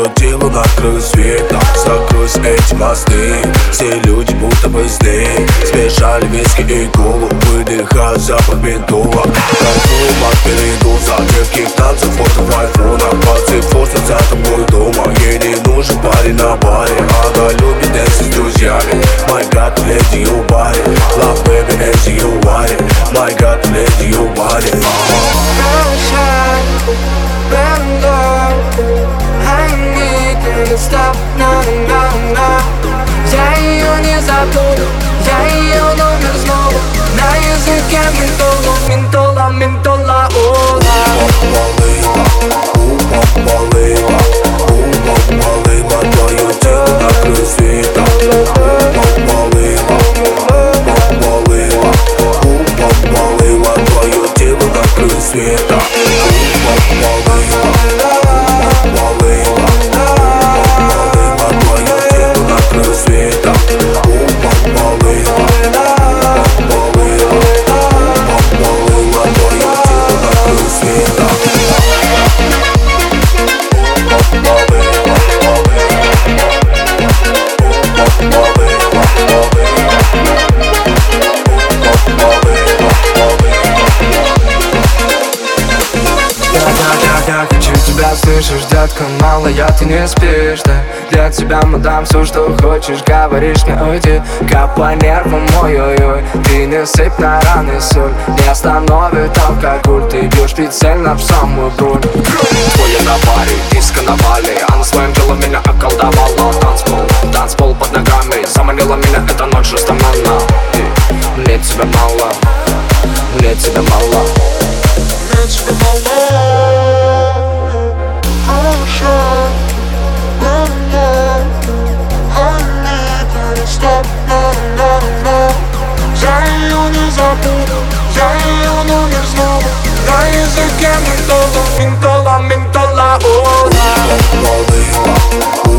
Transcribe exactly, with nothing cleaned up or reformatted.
твое тело на краю света. Закройся эти мосты, все люди будто бы злые. Смешали виски и колу, выдыхая запах бентола. Кайфуем от передоза, детских танцев, фото в айфонах. Двадцать восемь за тобой дома, ей не нужен парень на баре. Она любит дэнсить с друзьями. My God, lady, you body. Love, baby, and you want it. My God, lady, you body. Stop, no, no, no. Я ее не забуду, я ее номер снова. На языке ментола, ментола, ментола, ола. Ума, малыма, ума, малыма, твое тело на краю света. Ума, малыма, ума, малыма, ума, малыма, твое тело на краю света. Ума, малыма, ума, малыма. Я хочу тебя, слышишь, детка, малая, ты не спишь, да? Для тебя мы дам все, что хочешь, говоришь мне уйди. Как по нервам, ой-ой-ой, ты не сыпь на раны соль. Не остановит алкоголь, ты бьешь прицельно в самую бронь. Твоя на баре, диско на Бали, она своим телом меня околдовала. Танцпол, танцпол под ногами, заманила меня эта ночь жестом на. Мне тебя мало, мне тебя мало, мне тебя мало. Stop, no, no, no. Я ее не забуду, я ее номер снова. На языке ментола, ментола, ментола, ола.